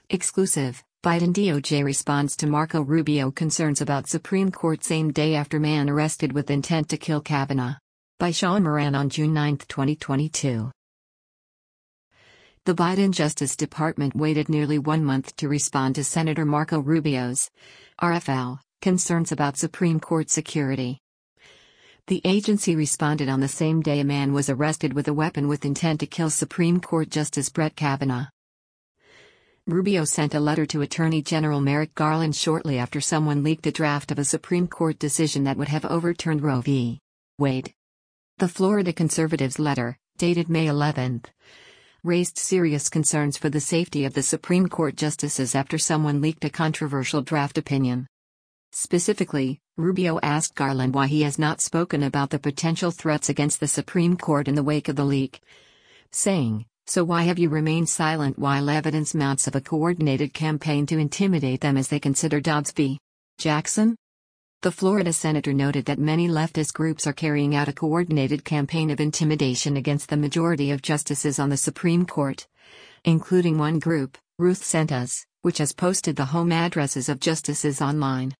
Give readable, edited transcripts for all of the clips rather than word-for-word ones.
Exclusive, Biden DOJ responds to Marco Rubio concerns about Supreme Court same day after man arrested with intent to kill Kavanaugh. By Sean Moran on June 9, 2022. The Biden Justice Department waited nearly 1 month to respond to Senator Marco Rubio's RFL concerns about Supreme Court security. The agency responded on the same day a man was arrested with a weapon with intent to kill Supreme Court Justice Brett Kavanaugh. Rubio sent a letter to Attorney General Merrick Garland shortly after someone leaked a draft of a Supreme Court decision that would have overturned Roe v. Wade. The Florida conservatives' letter, dated May 11, raised serious concerns for the safety of the Supreme Court justices after someone leaked a controversial draft opinion. Specifically, Rubio asked Garland why he has not spoken about the potential threats against the Supreme Court in the wake of the leak, saying, "So why have you remained silent while evidence mounts of a coordinated campaign to intimidate them as they consider Dobbs v. Jackson?" The Florida senator noted that many leftist groups are carrying out a coordinated campaign of intimidation against the majority of justices on the Supreme Court, including one group, Ruth Sent Us, which has posted the home addresses of justices online.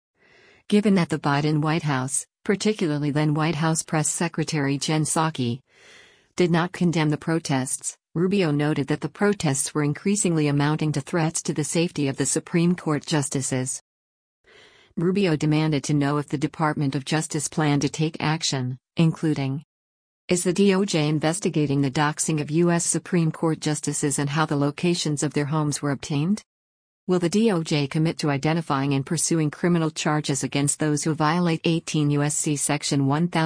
Given that the Biden White House, particularly then White House Press Secretary Jen Psaki, did not condemn the protests, Rubio noted that the protests were increasingly amounting to threats to the safety of the Supreme Court justices. Rubio demanded to know if the Department of Justice planned to take action, including: is the DOJ investigating the doxing of U.S. Supreme Court justices and how the locations of their homes were obtained? Will the DOJ commit to identifying and pursuing criminal charges against those who violate 18 U.S.C. Section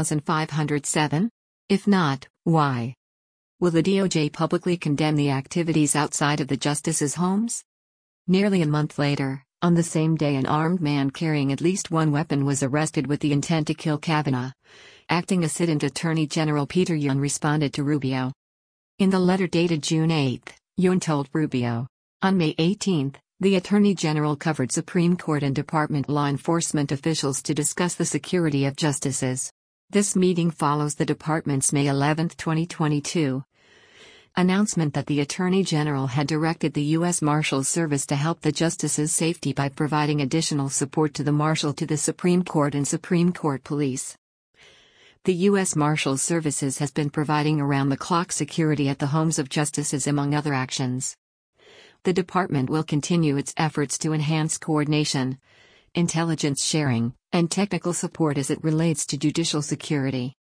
1507? If not, why? Will the DOJ publicly condemn the activities outside of the justices' homes? Nearly a month later, on the same day an armed man carrying at least one weapon was arrested with the intent to kill Kavanaugh. Acting Assistant Attorney General Peter Yoon responded to Rubio. In the letter dated June 8, Yoon told Rubio, on May 18, the Attorney General covered Supreme Court and Department law enforcement officials to discuss the security of justices. This meeting follows the department's May 11, 2022, announcement that the Attorney General had directed the U.S. Marshals Service to help the justices' safety by providing additional support to the Marshal to the Supreme Court and Supreme Court Police. The U.S. Marshals Services has been providing around-the-clock security at the homes of justices among other actions. The department will continue its efforts to enhance coordination, intelligence sharing, and technical support as it relates to judicial security.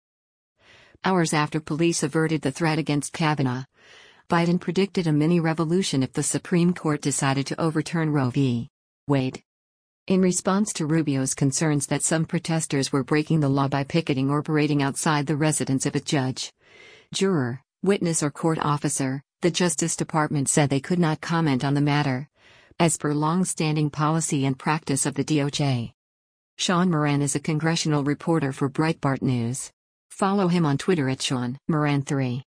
Hours after police averted the threat against Kavanaugh, Biden predicted a mini-revolution if the Supreme Court decided to overturn Roe v. Wade. In response to Rubio's concerns that some protesters were breaking the law by picketing or parading outside the residence of a judge, juror, witness or court officer, the Justice Department said they could not comment on the matter, as per long-standing policy and practice of the DOJ. Sean Moran is a congressional reporter for Breitbart News. Follow him on Twitter at Sean Moran3.